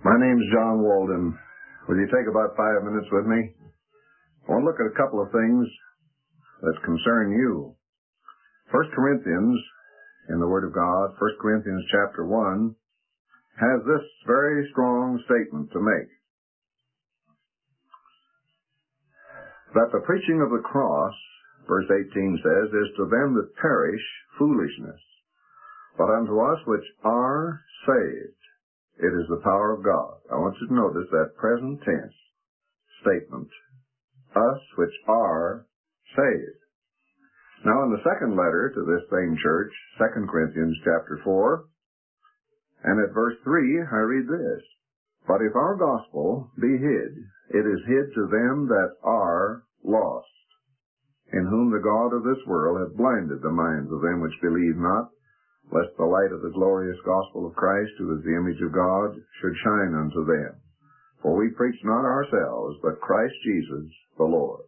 My name's John Walden. Will you take about 5 minutes with me? I want to look at a couple of things that concern you. 1 Corinthians, in the Word of God, 1 Corinthians chapter 1, has this very strong statement to make. That the preaching of the cross, verse 18 says, is to them that perish foolishness, but unto us which are saved, it is the power of God. I want you to notice that present tense statement, us which are saved. Now, in the second letter to this same church, 2 Corinthians chapter 4, and at verse 3, I read this, But if our gospel be hid, it is hid to them that are lost, in whom the God of this world hath blinded the minds of them which believe not, lest the light of the glorious gospel of Christ, who is the image of God, should shine unto them. For we preach not ourselves, but Christ Jesus the Lord.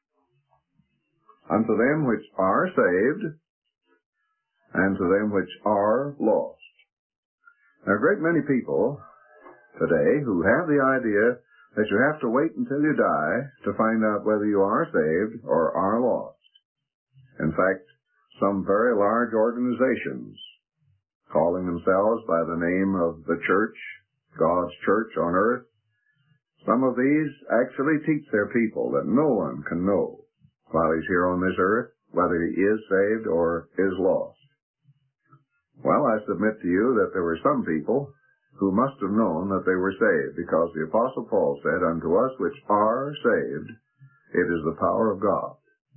Unto them which are saved, and to them which are lost. Now, a great many people today who have the idea that you have to wait until you die to find out whether you are saved or are lost. In fact, some very large organizations calling themselves by the name of the church, God's church on earth, some of these actually teach their people that no one can know while he's here on this earth whether he is saved or is lost. Well, I submit to you that there were some people who must have known that they were saved, because the Apostle Paul said, Unto us which are saved, it is the power of God.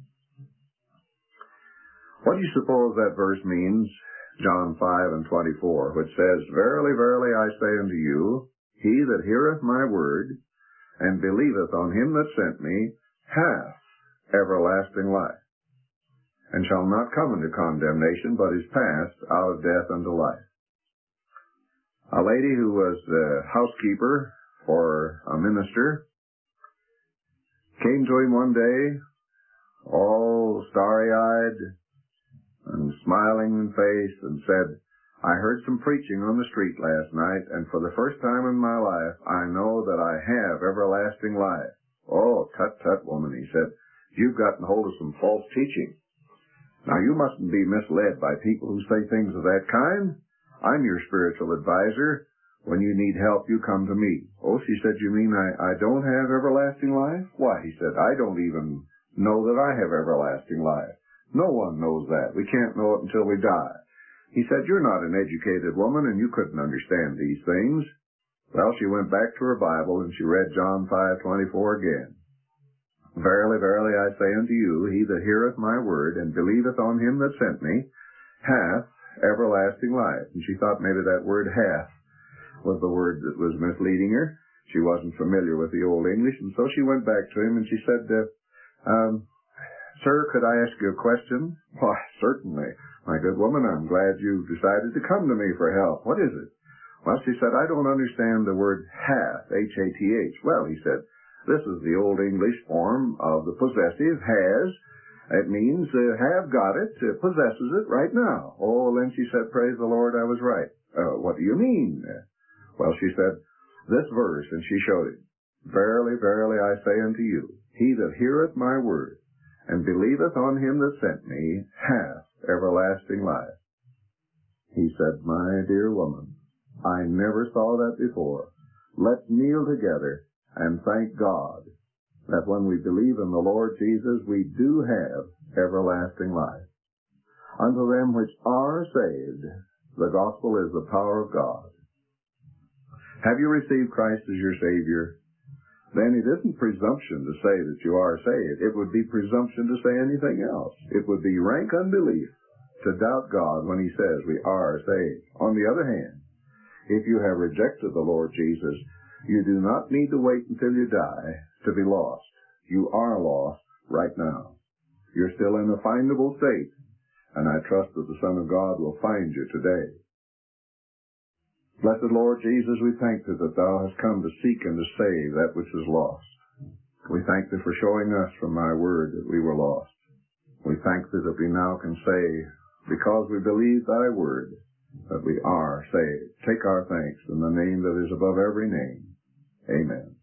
What do you suppose that verse means, John 5:24, which says, Verily, verily, I say unto you, he that heareth my word, and believeth on him that sent me, hath everlasting life, and shall not come into condemnation, but is passed out of death unto life. A lady who was the housekeeper for a minister came to him one day, all starry-eyed and smiling in face, and said, I heard some preaching on the street last night, and for the first time in my life, I know that I have everlasting life. Oh, tut, tut, woman, he said, you've gotten hold of some false teaching. Now, you mustn't be misled by people who say things of that kind. I'm your spiritual advisor. When you need help, you come to me. Oh, she said, you mean I don't have everlasting life? Why, he said, I don't even know that I have everlasting life. No one knows that. We can't know it until we die. He said, you're not an educated woman, and you couldn't understand these things. Well, she went back to her Bible, and she read John 5:24 again. Verily, verily, I say unto you, he that heareth my word, and believeth on him that sent me, hath everlasting life. And she thought maybe that word hath was the word that was misleading her. She wasn't familiar with the Old English, and so she went back to him and she said, Sir, could I ask you a question? Why, certainly. My good woman, I'm glad you decided to come to me for help. What is it? Well, she said, I don't understand the word hath, H-A-T-H. Well, he said, this is the Old English form of the possessive, has. It means have got it, possesses it right now. Oh, then she said, praise the Lord, I was right. What do you mean? Well, she said, this verse, and she showed it. Verily, verily, I say unto you, he that heareth my word, and believeth on him that sent me, hath everlasting life. He said, my dear woman, I never saw that before. Let's kneel together and thank God that when we believe in the Lord Jesus, we do have everlasting life. Unto them which are saved, the gospel is the power of God. Have you received Christ as your Savior? Then it isn't presumption to say that you are saved. It would be presumption to say anything else. It would be rank unbelief to doubt God when he says we are saved. On the other hand, if you have rejected the Lord Jesus, you do not need to wait until you die to be lost. You are lost right now. You're still in a findable state, and I trust that the Son of God will find you today. Blessed Lord Jesus, we thank thee that thou hast come to seek and to save that which is lost. We thank thee for showing us from thy word that we were lost. We thank thee that we now can say, because we believe thy word, that we are saved. Take our thanks in the name that is above every name. Amen.